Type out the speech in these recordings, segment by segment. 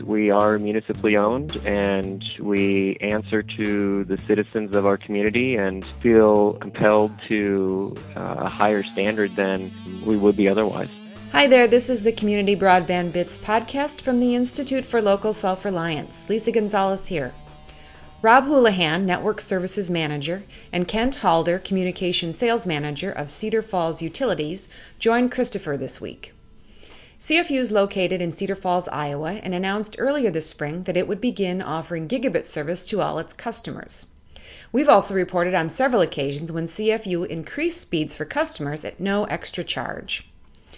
We are municipally owned, and we answer to the citizens of our community and feel compelled to a higher standard than we would be otherwise. Hi there, this is the Community Broadband Bits podcast from the Institute for Local Self-Reliance. Lisa Gonzalez here. Rob Houlihan, Network Services Manager, and Kent Halder, Communication Sales Manager of Cedar Falls Utilities, joined Christopher this week. CFU is located in Cedar Falls, Iowa, and announced earlier this spring that it would begin offering gigabit service to all its customers. We've also reported on several occasions when CFU increased speeds for customers at no extra charge.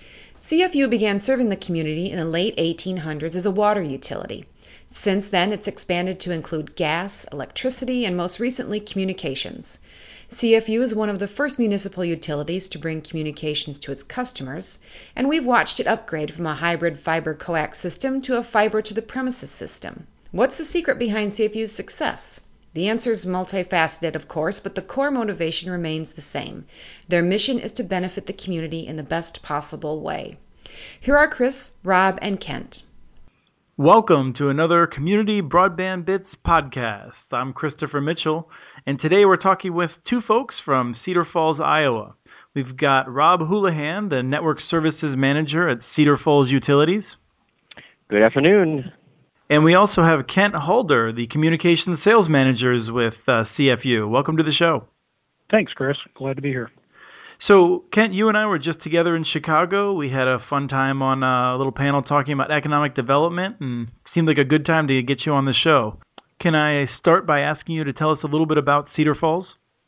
CFU began serving the community in the late 1800s as a water utility. Since then, it's expanded to include gas, electricity, and most recently, communications. CFU is one of the first municipal utilities to bring communications to its customers, and we've watched it upgrade from a hybrid fiber coax system to a fiber to the premises system. What's the secret behind CFU's success? The answer is multifaceted, of course, but the core motivation remains the same. Their mission is to benefit the community in the best possible way. Here are Chris, Rob, and Kent. Welcome to another Community Broadband Bits podcast. I'm Christopher Mitchell, and today we're talking with two folks from Cedar Falls, Iowa. We've got Rob Houlihan, the Network Services Manager at Cedar Falls Utilities. Good afternoon. And we also have Kent Halder, the Communications Sales Manager with CFU. Welcome to the show. Thanks, Chris. Glad to be here. So, Kent, you and I were just together in Chicago. We had a fun time on a little panel talking about economic development, and it seemed like a good time to get you on the show. Can I start by asking you to tell us a little bit about Cedar Falls?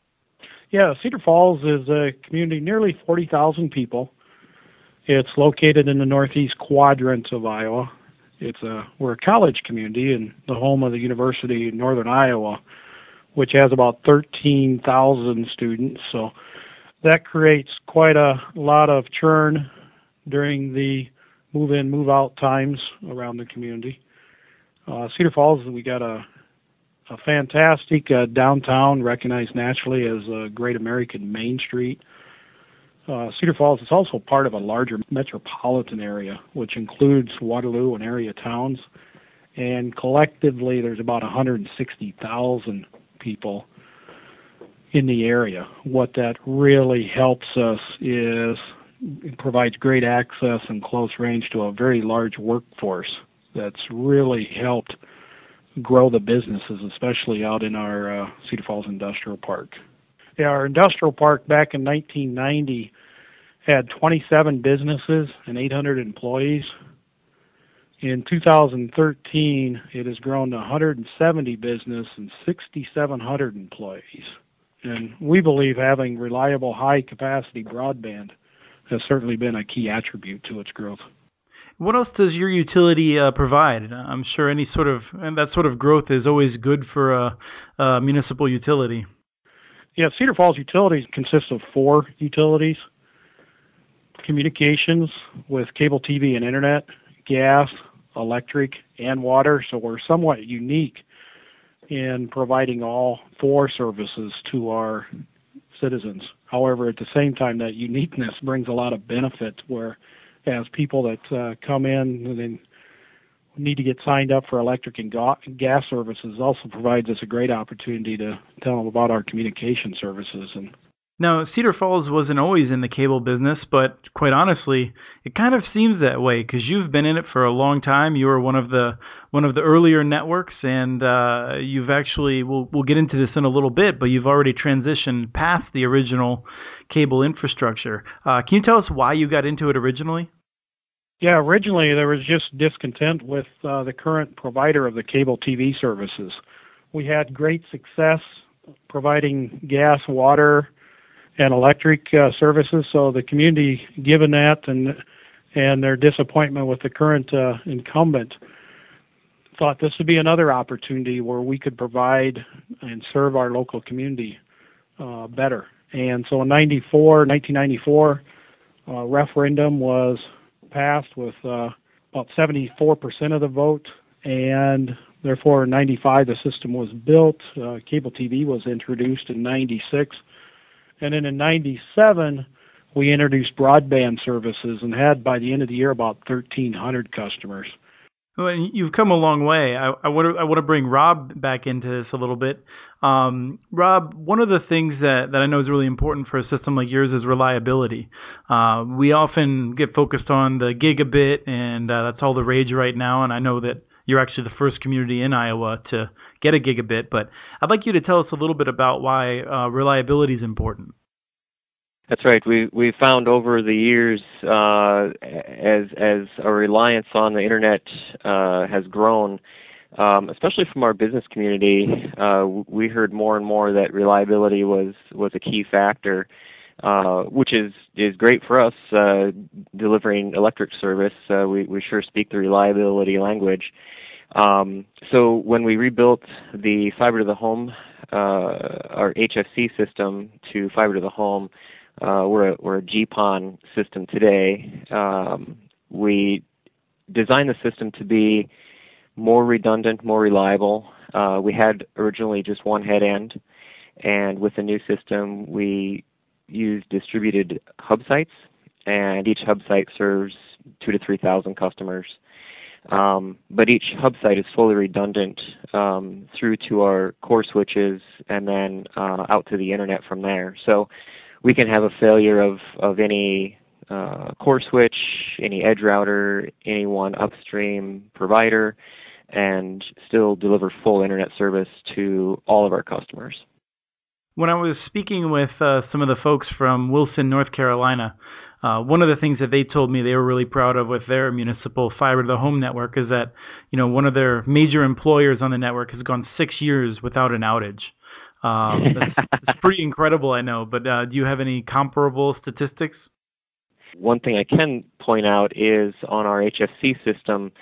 Yeah, Cedar Falls is a community, nearly 40,000 people. It's located in the northeast quadrant of Iowa. We're a college community and the home of the University of Northern Iowa, which has about 13,000 students. So that creates quite a lot of churn during the move-in, move-out times around the community. Cedar Falls, we got a fantastic downtown, recognized nationally as a Great American Main Street. Cedar Falls is also part of a larger metropolitan area, which includes Waterloo and area towns. And collectively, there's about 160,000 people in the area. What that really helps us is it provides great access and close range to a very large workforce that's really helped grow the businesses, especially out in our Cedar Falls Industrial Park. Yeah, our industrial park back in 1990 had 27 businesses and 800 employees. In 2013, it has grown to 170 business and 6,700 employees. And we believe having reliable, high-capacity broadband has certainly been a key attribute to its growth. What else does your utility provide? I'm sure that sort of growth is always good for a municipal utility. Yeah, Cedar Falls Utilities consists of 4 utilities: communications with cable TV and internet, gas, electric, and water. So we're somewhat unique in providing all 4 services to our citizens. However, at the same time, that uniqueness brings a lot of benefit, where as people that come in and then need to get signed up for electric and gas services, also provides us a great opportunity to tell them about our communication services. And now, Cedar Falls wasn't always in the cable business, but quite honestly, it kind of seems that way because you've been in it for a long time. You were one of the earlier networks, and you've actually we'll get into this in a little bit, but you've already transitioned past the original cable infrastructure. Can you tell us why you got into it originally? Yeah, originally there was just discontent with the current provider of the cable TV services. We had great success providing gas, water, and electric services, so the community, given that and their disappointment with the current incumbent, thought this would be another opportunity where we could provide and serve our local community better. And so in 1994, referendum was passed with about 74% of the vote, and therefore in 95 the system was built. Cable TV was introduced in 96. And then in 97, we introduced broadband services and had, by the end of the year, about 1,300 customers. Well, you've come a long way. I want to bring Rob back into this a little bit. Rob, one of the things that I know is really important for a system like yours is reliability. We often get focused on the gigabit, and that's all the rage right now. And I know that you're actually the first community in Iowa to get a gigabit, but I'd like you to tell us a little bit about why reliability is important. That's right. We found over the years, as our reliance on the internet has grown, especially from our business community, we heard more and more that reliability was a key factor, which is great for us delivering electric service. We sure speak the reliability language. So when we rebuilt the fiber to the home, our HFC system to fiber to the home. We're a GPON system today. We designed the system to be more redundant, more reliable. We had originally just one head end, and with the new system, we use distributed hub sites, and each hub site serves 2,000 to 3,000 customers. But each hub site is fully redundant through to our core switches and then out to the internet from there. So we can have a failure of any core switch, any edge router, any one upstream provider, and still deliver full internet service to all of our customers. When I was speaking with some of the folks from Wilson, North Carolina, one of the things that they told me they were really proud of with their municipal fiber to the home network is that, one of their major employers on the network has gone 6 years without an outage. It's pretty incredible, I know, but do you have any comparable statistics? One thing I can point out is on our HFC system,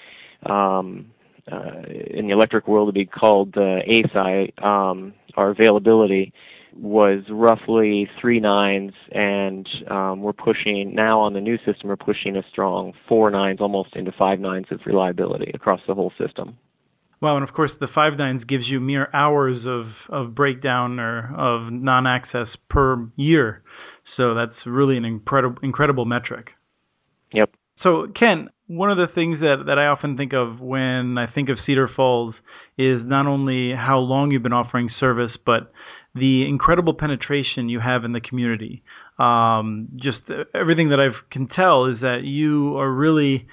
in the electric world, it'd be called ASI, our availability was roughly 3 nines, and we're pushing, now on the new system, we're pushing a strong 4 nines, almost into 5 nines of reliability across the whole system. Well, and of course, the 5 nines gives you mere hours of breakdown or of non-access per year. So that's really an incredible metric. Yep. So, Ken, one of the things that I often think of when I think of Cedar Falls is not only how long you've been offering service, but the incredible penetration you have in the community. Just everything that I can tell is that you are really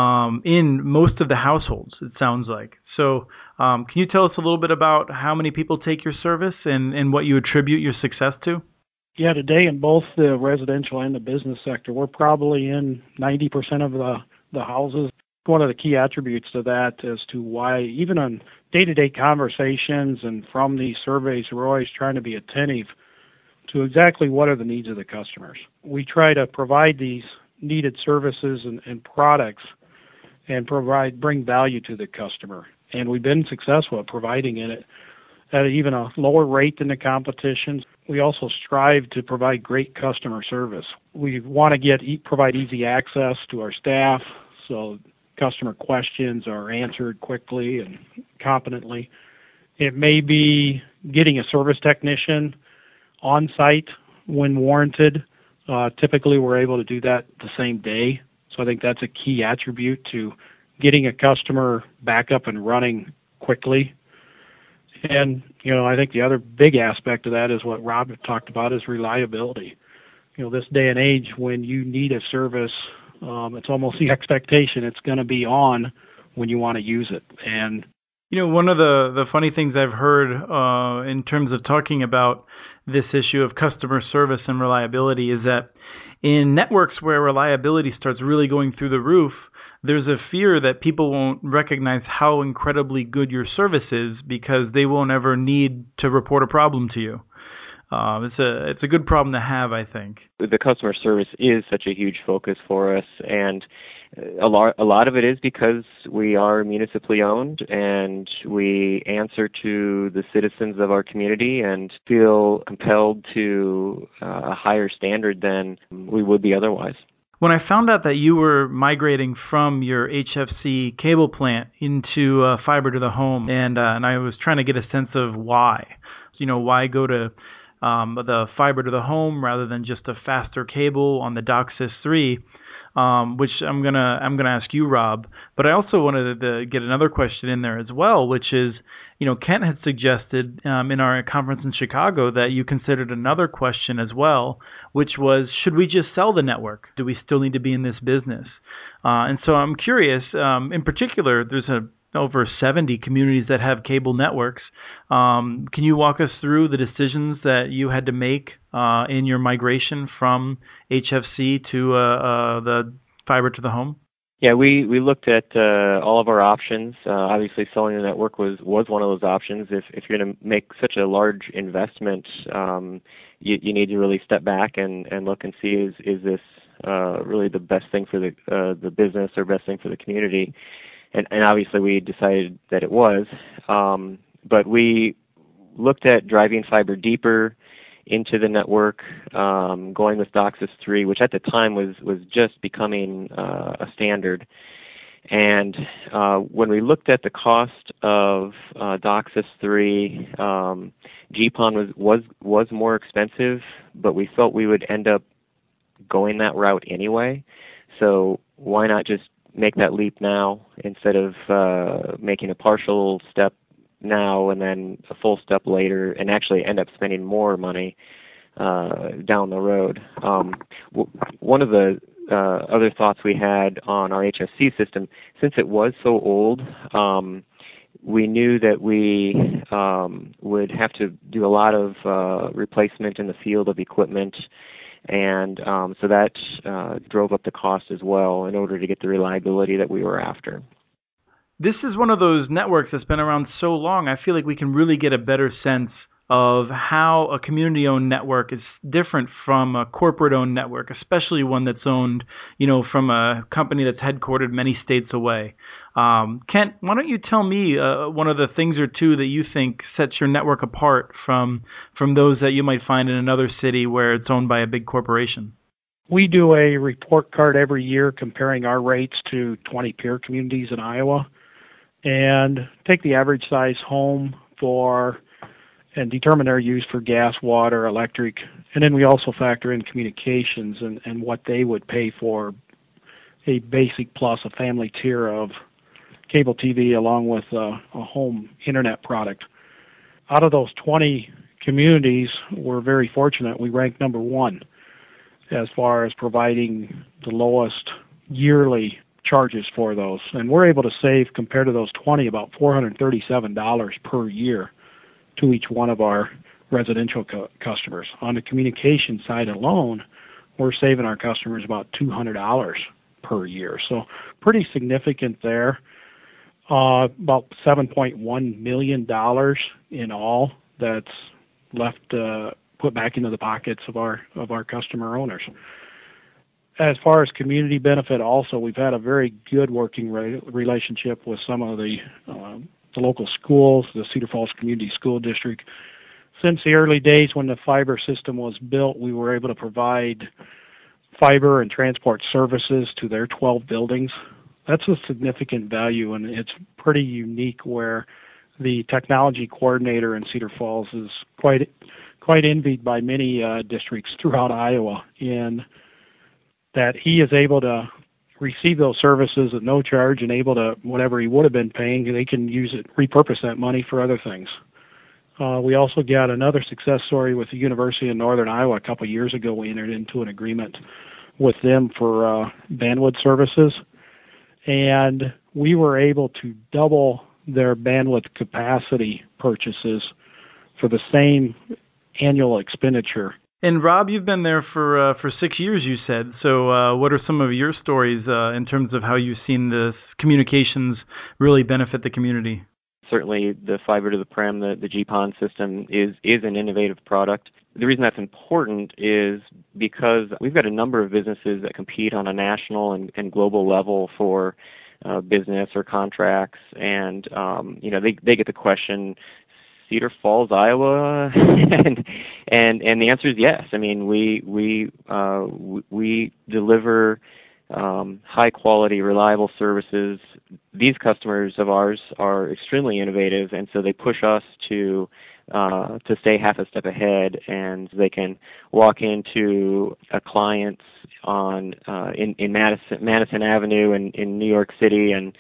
in most of the households, it sounds like. So can you tell us a little bit about how many people take your service and what you attribute your success to? Yeah, today in both the residential and the business sector, we're probably in 90% of the houses. One of the key attributes to that as to why, even on day-to-day conversations and from these surveys, we're always trying to be attentive to exactly what are the needs of the customers. We try to provide these needed services and products and bring value to the customer. And we've been successful at providing it at even a lower rate than the competition. We also strive to provide great customer service. We want to provide easy access to our staff so customer questions are answered quickly and competently. It may be getting a service technician on site when warranted. Typically, we're able to do that the same day. So I think that's a key attribute to getting a customer back up and running quickly. And, I think the other big aspect of that is what Rob talked about is reliability. This day and age, when you need a service, it's almost the expectation it's going to be on when you want to use it. And one of the funny things I've heard in terms of talking about this issue of customer service and reliability is that in networks where reliability starts really going through the roof, there's a fear that people won't recognize how incredibly good your service is because they won't ever need to report a problem to you. It's a good problem to have, I think. The customer service is such a huge focus for us, and a lot of it is because we are municipally owned and we answer to the citizens of our community and feel compelled to a higher standard than we would be otherwise. When I found out that you were migrating from your HFC cable plant into fiber to the home, and I was trying to get a sense of why. Why go to the fiber to the home rather than just a faster cable on the DOCSIS 3? which I'm gonna ask you, Rob. But I also wanted to get another question in there as well, which is, Kent had suggested in our conference in Chicago that you considered another question as well, which was, should we just sell the network? Do we still need to be in this business? And so I'm curious. In particular, there's over 70 communities that have cable networks. Can you walk us through the decisions that you had to make in your migration from HFC to the fiber to the home? Yeah, we looked at all of our options. Obviously, selling the network was one of those options. If you're going to make such a large investment, you need to really step back and look and see is this really the best thing for the business or best thing for the community. And obviously we decided that it was. But we looked at driving fiber deeper into the network, going with DOCSIS 3, which at the time was just becoming a standard. And when we looked at the cost of DOCSIS 3, GPON was more expensive, but we felt we would end up going that route anyway. So why not just make that leap now instead of making a partial step now and then a full step later, and actually end up spending more money down the road. One of the other thoughts we had on our HFC system, since it was so old, we knew that we would have to do a lot of replacement in the field of equipment, and so that drove up the cost as well in order to get the reliability that we were after. This is one of those networks that's been around so long, I feel like we can really get a better sense of how a community-owned network is different from a corporate-owned network, especially one that's owned, from a company that's headquartered many states away. Kent, why don't you tell me one of the things or two that you think sets your network apart from those that you might find in another city where it's owned by a big corporation? We do a report card every year comparing our rates to 20 peer communities in Iowa, and take the average size home and determine their use for gas, water, electric, and then we also factor in communications and what they would pay for a basic plus a family tier of cable TV along with a home internet product. Out of those 20 communities, we're very fortunate. We ranked number one as far as providing the lowest yearly charges for those. And we're able to save, compared to those 20, about $437 per year to each one of our residential customers. On the communication side alone, we're saving our customers about $200 per year. So pretty significant there. About $7.1 million in all that's left put back into the pockets of our customer owners. As far as community benefit, also we've had a very good working relationship with some of the local schools, the Cedar Falls Community School District. Since the early days when the fiber system was built, we were able to provide fiber and transport services to their 12 buildings. That's a significant value, and it's pretty unique where the technology coordinator in Cedar Falls is quite envied by many districts throughout Iowa in that he is able to receive those services at no charge and able to, whatever he would have been paying, they can use it, repurpose that money for other things. We also got another success story with the University of Northern Iowa a couple of years ago. We entered into an agreement with them for bandwidth services, and we were able to double their bandwidth capacity purchases for the same annual expenditure. And Rob, you've been there for 6 years, you said. So what are some of your stories in terms of how you've seen this communications really benefit the community? Certainly the fiber to the prem, the GPON system is an innovative product. The reason that's important is because we've got a number of businesses that compete on a national and global level for business or contracts, and they get the question, Cedar Falls, Iowa, and the answer is yes. I mean, we deliver high quality, reliable services. These customers of ours are extremely innovative, and so they push us to to stay half a step ahead, and they can walk into a client's in Madison Avenue in New York City and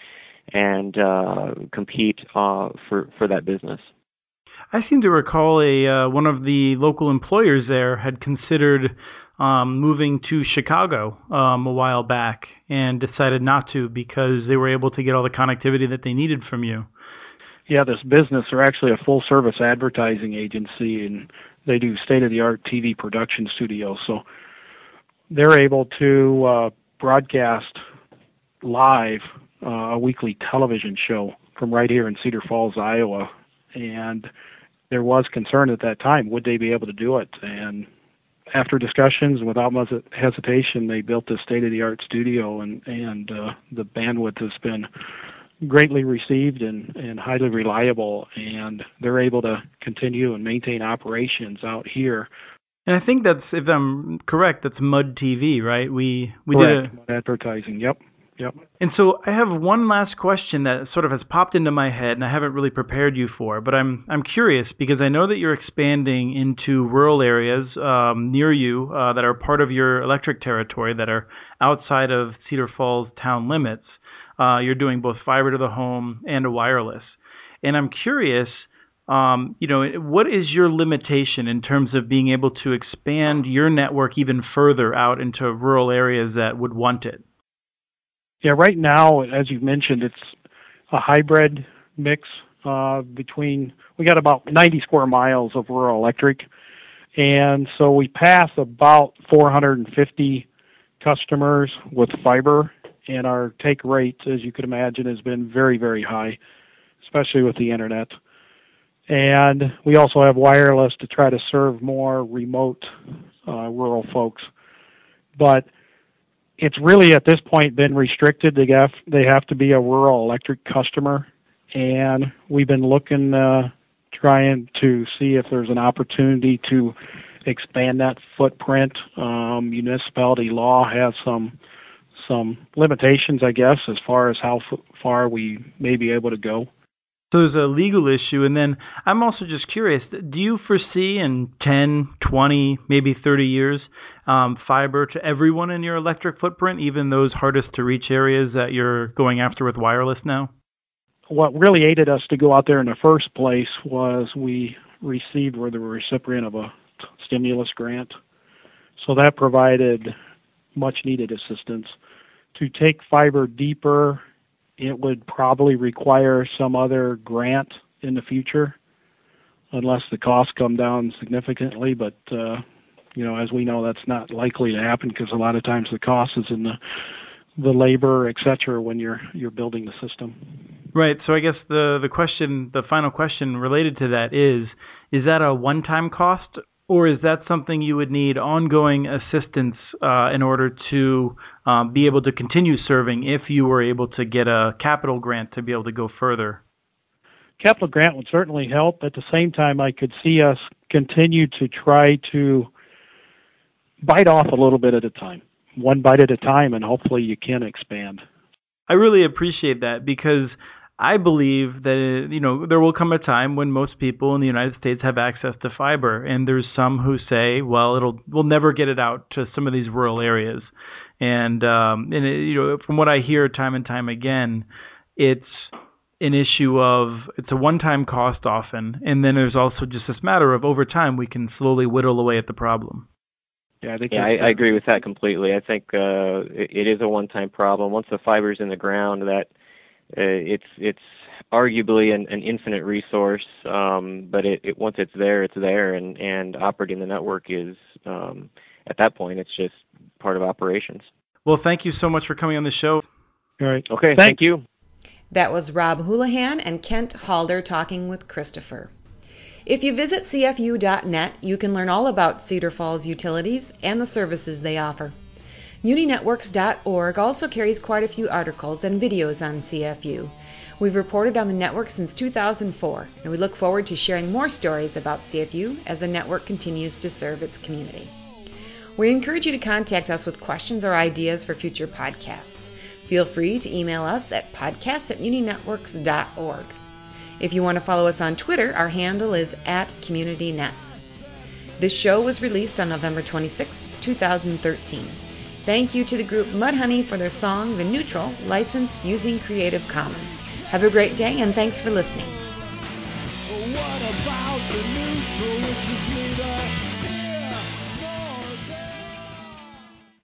compete for that business. I seem to recall one of the local employers there had considered moving to Chicago a while back and decided not to because they were able to get all the connectivity that they needed from you. Yeah, this business, they're actually a full-service advertising agency, and they do state-of-the-art TV production studios. So they're able to broadcast live a weekly television show from right here in Cedar Falls, Iowa. And there was concern at that time, would they be able to do it? And after discussions, without much hesitation, they built this state-of-the-art studio, and the bandwidth has been greatly received and highly reliable, and they're able to continue and maintain operations out here. And I think that's, if I'm correct, that's Mud TV, right? We Correct. Mud advertising, yep. And so I have one last question that sort of has popped into my head, and I haven't really prepared you for, but I'm curious because I know that you're expanding into rural areas near you that are part of your electric territory that are outside of Cedar Falls town limits. You're doing both fiber to the home and a wireless. And I'm curious, what is your limitation in terms of being able to expand your network even further out into rural areas that would want it? Yeah, right now, as you've mentioned, it's a hybrid mix between, we got about 90 square miles of rural electric, and so we pass about 450 customers with fiber, and our take rate, as you could imagine, has been very, very high, especially with the internet. And we also have wireless to try to serve more remote rural folks. But it's really at this point been restricted. They have to be a rural electric customer, and we've been looking, trying to see if there's an opportunity to expand that footprint. Municipality law has some limitations, I guess, as far as how far we may be able to go. So there's a legal issue, and then I'm also just curious, do you foresee in 10, 20, maybe 30 years, fiber to everyone in your electric footprint, even those hardest to reach areas that you're going after with wireless now? What really aided us to go out there in the first place was we're the recipient of a stimulus grant. So that provided much needed assistance. To take fiber deeper, it would probably require some other grant in the future, unless the costs come down significantly. But as we know, that's not likely to happen because a lot of times the cost is in the labor, et cetera, when you're building the system. Right. So I guess the final question related to that is that a one-time cost, or is that something you would need ongoing assistance in order to be able to continue serving if you were able to get a capital grant to be able to go further? Capital grant would certainly help. At the same time, I could see us continue to try to bite off a little bit at a time, one bite at a time, and hopefully you can expand. I really appreciate that because I believe that, there will come a time when most people in the United States have access to fiber, and there's some who say, well, we'll never get it out to some of these rural areas. And from what I hear time and time again, it's an issue of it's a one-time cost often, and then there's also just this matter of over time we can slowly whittle away at the problem. Yeah, I agree with that completely. I think it is a one-time problem. Once the fiber's in the ground, that it's arguably an infinite resource, but once it's there, and operating the network is at that point it's just part of operations. Well, thank you so much for coming on the show. All right. Okay, thank you. That was Rob Houlihan and Kent Halder talking with Christopher. If you visit CFU.net, you can learn all about Cedar Falls utilities and the services they offer. MuniNetworks.org also carries quite a few articles and videos on CFU. We've reported on the network since 2004, and we look forward to sharing more stories about CFU as the network continues to serve its community. We encourage you to contact us with questions or ideas for future podcasts. Feel free to email us at podcast@muninetworks.org. If you want to follow us on Twitter, our handle is @CommunityNets. This show was released on November 26, 2013. Thank you to the group Mudhoney for their song, The Neutral, licensed using Creative Commons. Have a great day, and thanks for listening. What about the neutral? It's a glitter.